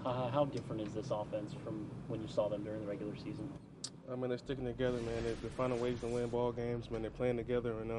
How different is this offense from when you saw them during the regular season? I mean, they're sticking together, man. They're finding ways to win ball games, man. They're playing together, and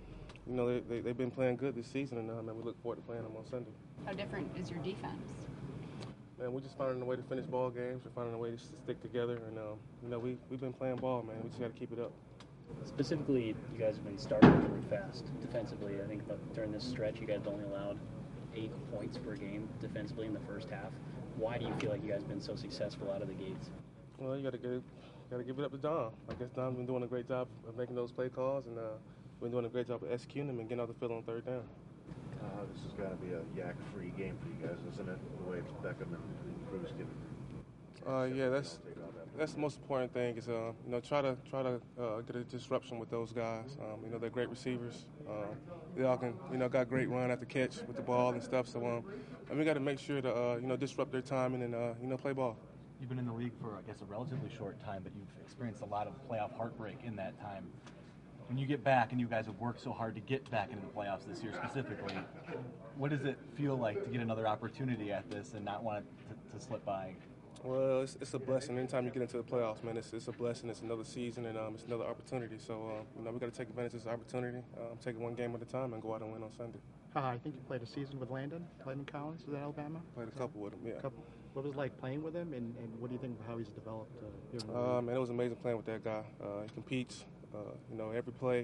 they've been playing good this season, and man, we look forward to playing them on Sunday. How different is your defense? Man, we're just finding a way to finish ball games. We're finding a way to stick together, and we've been playing ball, man. We just got to keep it up. Specifically, you guys have been starting really fast defensively. I think during this stretch, you guys only allowed 8 points per game defensively in the first half. Why do you feel like you guys have been so successful out of the gates? Well, you got to give it up to Dom. I guess Dom's been doing a great job of making those play calls, and been doing a great job of executing them and getting out the field on third down. This is going to be a yak-free game for you guys, isn't it? The way it's Beckham and Cruz giving. Yeah, that's the most important thing is try to get a disruption with those guys. They're great receivers. They all can got great run after catch with the ball and stuff. So and we got to make sure to disrupt their timing and play ball. You've been in the league for, I guess, a relatively short time, but you've experienced a lot of playoff heartbreak in that time. When you get back, and you guys have worked so hard to get back into the playoffs this year specifically, what does it feel like to get another opportunity at this and not want it to slip by? Well, it's a blessing. Anytime you get into the playoffs, man, it's a blessing. It's another season, and it's another opportunity. So, we got to take advantage of this opportunity, take it one game at a time, and go out and win on Sunday. I think you played a season with Landon Collins with Alabama. Played a couple with him, yeah. What was it like playing with him, and what do you think of how he's developed? Man, it was amazing playing with that guy. He competes, every play.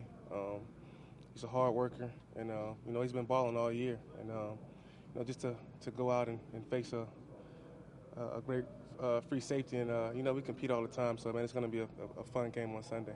He's a hard worker, and he's been balling all year. And just to go out and face a great free safety, and we compete all the time. So man, it's going to be a fun game on Sunday.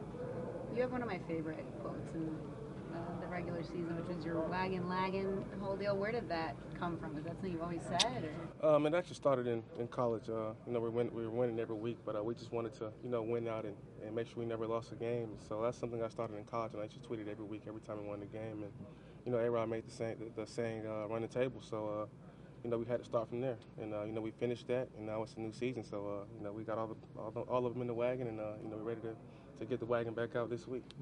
You have one of my favorite quotes in the regular season, which is your wagon lagging whole deal. Where did that come from? Is that something you've always said? Or? It actually started in college. We were winning every week, but we just wanted to win out and make sure we never lost a game. So that's something I started in college, and I just tweeted every week, every time we won the game. And A-Rod made the saying run the table. So we had to start from there, and we finished that, and now it's a new season. So we got all of them in the wagon, and we're ready to get the wagon back out this week.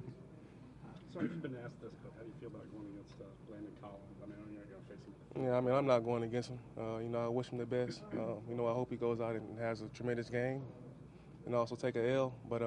So you've been asked this, but how do you feel about going against Landon Collins? I mean, I know you're going to face him. Yeah, I mean, I'm not going against him. I wish him the best. I hope he goes out and has a tremendous game, and also take a L. But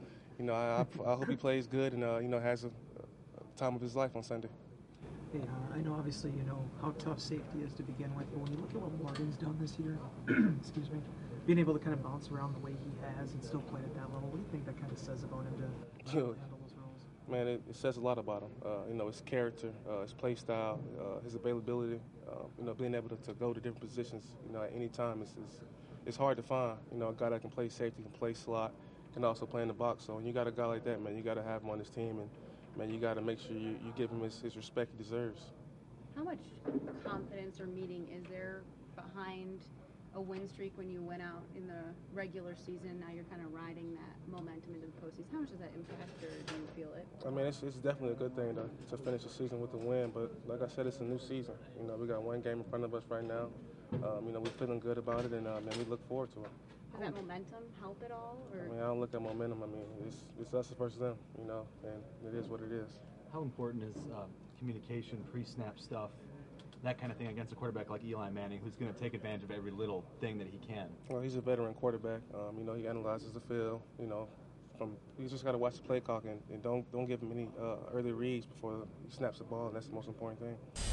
I hope he plays good and has a time of his life on Sunday. Hey, I know obviously you know how tough safety is to begin with, but when you look at what Morgan's done this year, excuse me, being able to kind of bounce around the way he has and still play at that level, what do you think that kind of says about him to handle those roles? Man, it says a lot about him. His character, his play style, his availability. Being able to go to different positions, at any time it's hard to find. A guy that can play safety, can play slot, can also play in the box. So when you got a guy like that, man, you got to have him on this team, and man, you got to make sure you give him his respect he deserves. How much confidence or meaning is there behind a win streak when you went out in the regular season? Now you're kind of riding that momentum into the postseason. How much does that impact, or do you feel it? I mean, it's definitely a good thing to finish the season with a win. But like I said, it's a new season. We got one game in front of us right now. We're feeling good about it, and we look forward to it. Does that momentum help at all? Or? I mean, I don't look at momentum. I mean, it's us versus them, and it is what it is. How important is communication, pre-snap stuff, that kind of thing against a quarterback like Eli Manning, who's going to take advantage of every little thing that he can? Well, he's a veteran quarterback. He analyzes the field. You just got to watch the play clock and don't give him any early reads before he snaps the ball, and that's the most important thing.